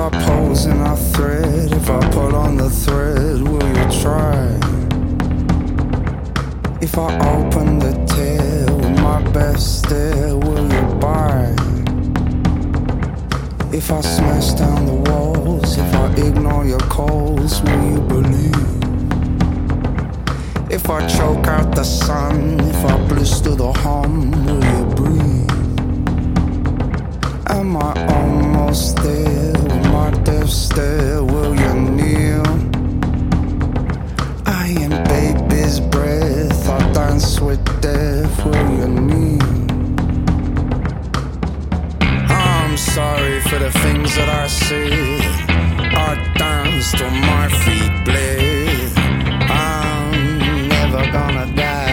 I pose in a thread, if I pull on the thread, will you try? If I open the tail with my best stare, will you buy? If I smash down the walls, if I ignore your calls, will you believe? If I choke out the sun, if I blister the hum, will you breathe? Am I almost there with my death stare, will you kneel? I am baby's breath, I dance with death, will you kneel? I'm sorry for the things that I said, I danced till my feet bled. I'm never gonna die.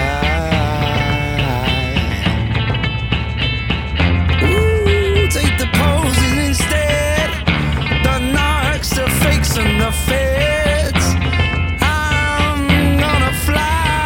And the feds, I'm gonna fly.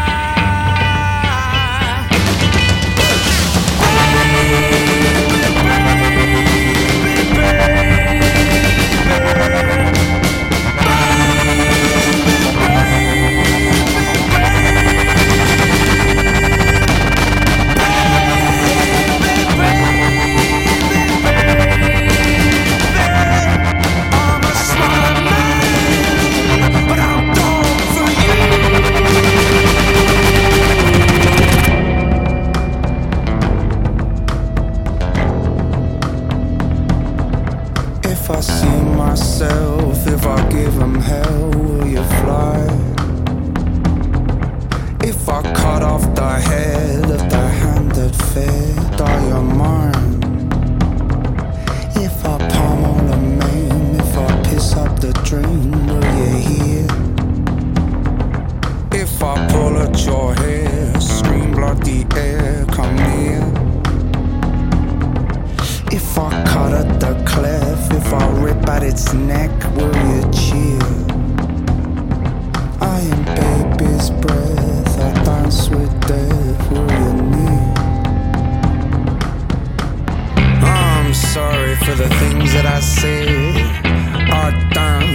If I see myself, if I give them hell, will you fly? If I cut off the head of the hand that fed, are you mine? If I pummel the main, if I piss up the drain, will you hear? If I pull at your hair, scream bloody air, come near. If I cut at the cleft, if I rip at its neck, will you cheer? I am baby's breath, I dance with death, will you kneel? I'm sorry for the things that I said, I dance